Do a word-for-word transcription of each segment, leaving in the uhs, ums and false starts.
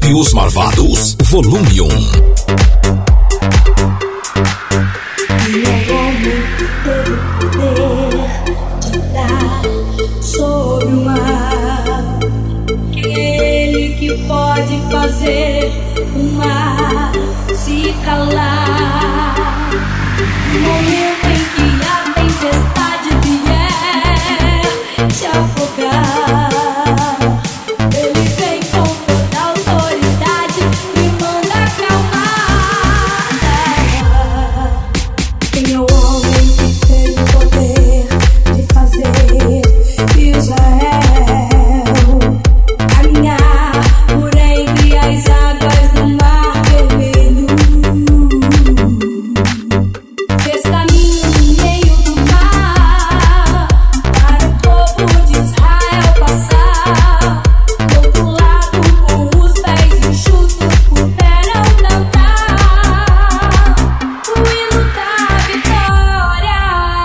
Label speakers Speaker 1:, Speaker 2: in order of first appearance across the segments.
Speaker 1: Salve os Marvados, volume um.
Speaker 2: Meu homem teve o poder de andar sobre o mar. Aquele que pode fazer o mar se calar. No momento em que a tempestade vier te afogar, ele vem com toda a autoridade e manda acalmar. Quem é o homem que tem o poder de fazer Israel caminhar por entre as águas do Mar Vermelho? Fez caminho no meio do mar para o povo de Israel passar. Do outro lado, com os pés enxutos, puderam cantar o hino da vitória.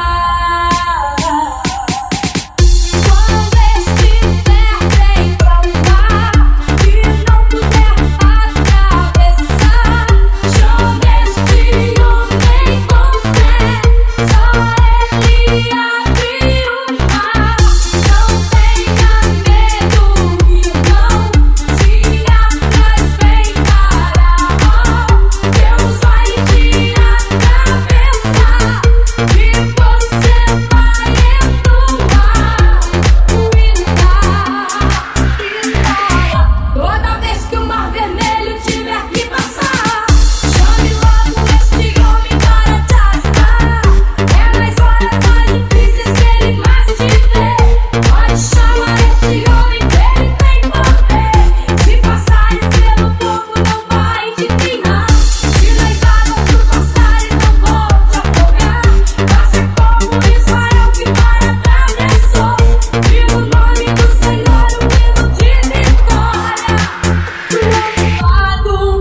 Speaker 2: Quando estiver bem para o mar e não puder atravessar, chama este homem com fé, só ele abre o mar. Não tenha medo, irmão, se atrás vem Faraó, Deus vai te atravessar e você vai entoar o hino da vitória. Toda vez que o Mar Vermelho tiver que passar, chame logo este homem para te ajudar. É nas horas mais difíceis que ele mais te vê. Pode chamar este homem que ele tem poder. Se passares pelo fogo, não vai te queimar. Se nas águas tu passares, não vou te afogar. Faça como Israel que para atravessou, e no nome do Senhor o hino de vitória. Louvado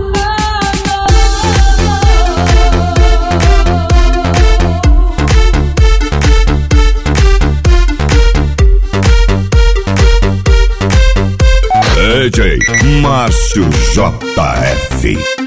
Speaker 1: D J Márcio J F.